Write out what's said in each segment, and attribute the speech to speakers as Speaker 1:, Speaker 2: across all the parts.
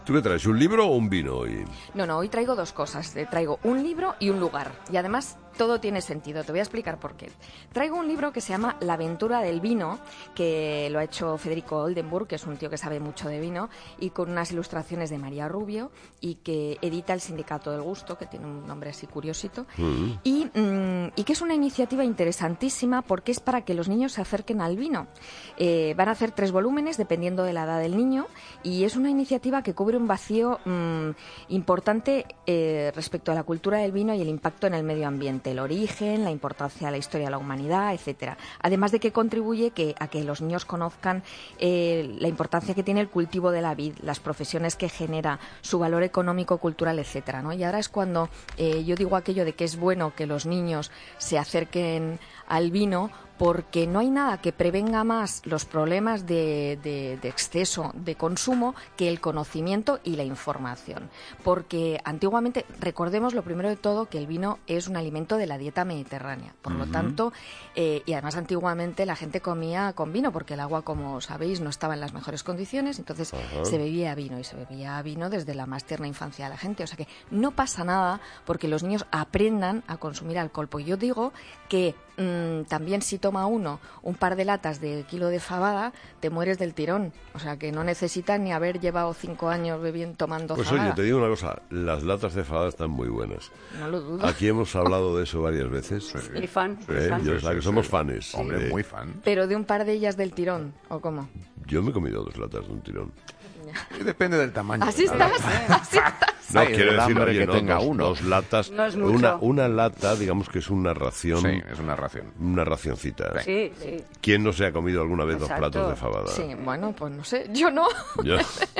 Speaker 1: ¿Tú qué traes, un libro o un vino hoy?
Speaker 2: No, hoy traigo dos cosas. Traigo un libro y un lugar. Y además todo tiene sentido. Te voy a explicar por qué. Traigo un libro que se llama La aventura del vino, que lo ha hecho Federico Oldenburg, que es un tío que sabe mucho de vino, y con unas ilustraciones de María Rubio, y que edita el Sindicato del Gusto, que tiene un nombre así curiosito, y que es una iniciativa interesantísima porque es para que los niños se acerquen al vino. Van a hacer 3 volúmenes, dependiendo de la edad del niño, y es una iniciativa que cubre un vacío importante respecto a la cultura del vino y el impacto en el medio ambiente, el origen, la importancia de la historia de la humanidad, etcétera. Además de que contribuye a que los niños conozcan la importancia que tiene el cultivo de la vid, las profesiones que genera, su valor económico, cultural, etcétera, ¿no? Y ahora es cuando yo digo aquello de que es bueno que los niños se acerquen al vino, porque no hay nada que prevenga más los problemas de exceso de consumo que el conocimiento y la información. Porque antiguamente, recordemos lo primero de todo, que el vino es un alimento de la dieta mediterránea. Por lo tanto, y además antiguamente la gente comía con vino, porque el agua, como sabéis, no estaba en las mejores condiciones, entonces se bebía vino, y se bebía vino desde la más tierna infancia de la gente. O sea que no pasa nada porque los niños aprendan a consumir alcohol. Pues yo digo que también si toma uno un par de latas de kilo de fabada, te mueres del tirón. O sea que no necesitas ni haber llevado 5 años tomando
Speaker 1: pues
Speaker 2: fabada.
Speaker 1: Oye, te digo una cosa, las latas de fabada están muy buenas.
Speaker 2: No lo dudo.
Speaker 1: Aquí hemos hablado de eso varias veces.
Speaker 3: Sí.
Speaker 2: Fan.
Speaker 1: Yo sé que somos fanes.
Speaker 3: Hombre, muy fan.
Speaker 2: Pero de un par de ellas del tirón, ¿o cómo?
Speaker 1: Yo me he comido 2 latas de un tirón.
Speaker 3: Y depende del tamaño.
Speaker 2: Así estás, así estás.
Speaker 1: No,
Speaker 3: Ay,
Speaker 1: quiero
Speaker 3: el
Speaker 1: decir,
Speaker 3: hambre
Speaker 1: oye,
Speaker 3: que
Speaker 1: no,
Speaker 3: tenga
Speaker 1: 2
Speaker 3: uno.
Speaker 1: latas.
Speaker 2: No es mucho.
Speaker 1: Una lata, digamos que es una ración.
Speaker 3: Sí, es una ración.
Speaker 1: Una racioncita.
Speaker 2: Sí.
Speaker 1: ¿Quién no se ha comido alguna vez 2 platos de fabada?
Speaker 2: Sí, bueno, pues no sé, yo no.
Speaker 1: Yo,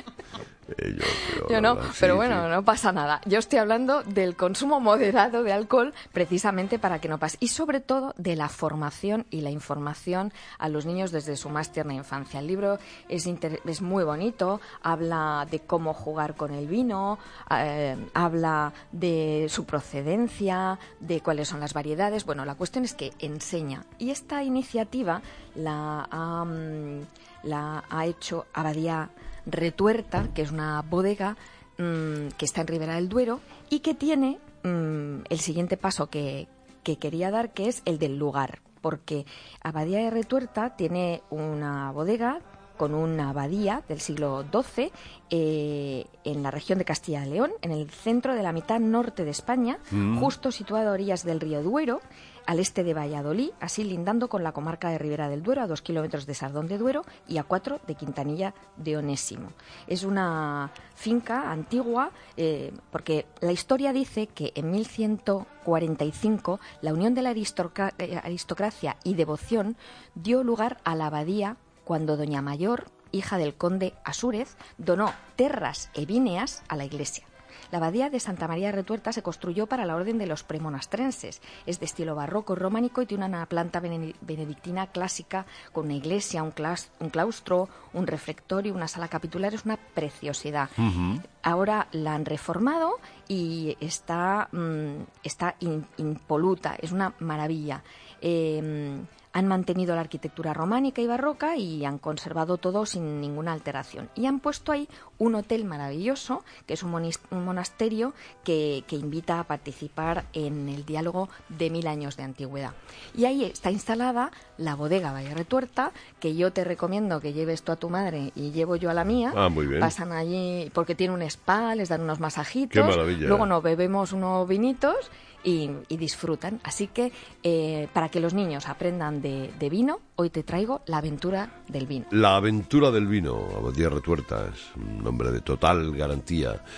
Speaker 2: Yo no,
Speaker 1: verdad,
Speaker 2: pero
Speaker 1: sí,
Speaker 2: bueno,
Speaker 1: sí.
Speaker 2: no pasa nada. Yo estoy hablando del consumo moderado de alcohol precisamente para que no pase. Y sobre todo de la formación y la información a los niños desde su más tierna infancia. El libro es muy bonito, habla de cómo jugar con el vino, habla de su procedencia, de cuáles son las variedades. Bueno, la cuestión es que enseña. Y esta iniciativa la ha hecho Abadía Retuerta, que es una bodega que está en Ribera del Duero y que tiene el siguiente paso que quería dar, que es el del lugar, porque Abadía de Retuerta tiene una bodega con una abadía del siglo XII en la región de Castilla y León, en el centro de la mitad norte de España, justo situado a orillas del río Duero, al este de Valladolid, así lindando con la comarca de Ribera del Duero, a 2 kilómetros de Sardón de Duero y a 4 de Quintanilla de Onésimo. Es una finca antigua porque la historia dice que en 1145 la unión de la aristocracia y devoción dio lugar a la abadía cuando Doña Mayor, hija del conde Asúrez, donó terras e víneas a la iglesia. La abadía de Santa María de Retuerta se construyó para la orden de los premonastrenses. Es de estilo barroco románico y tiene una planta benedictina clásica con una iglesia, un claustro, un refectorio, una sala capitular. Es una preciosidad. Ahora la han reformado y está impoluta. Es una maravilla. Han mantenido la arquitectura románica y barroca y han conservado todo sin ninguna alteración. Y han puesto ahí un hotel maravilloso, que es un monasterio que invita a participar en el diálogo de 1000 años de antigüedad. Y ahí está instalada la bodega Valle Retuerta, que yo te recomiendo que lleves tú a tu madre y llevo yo a la mía.
Speaker 1: Ah, muy bien.
Speaker 2: Pasan allí porque tiene un spa, les dan unos masajitos.
Speaker 1: Qué maravilla.
Speaker 2: Luego nos bebemos unos vinitos y disfrutan. Así que para que los niños aprendan de vino, hoy te traigo La aventura del vino.
Speaker 1: La aventura del vino, Abadía Retuerta, es un nombre de total garantía.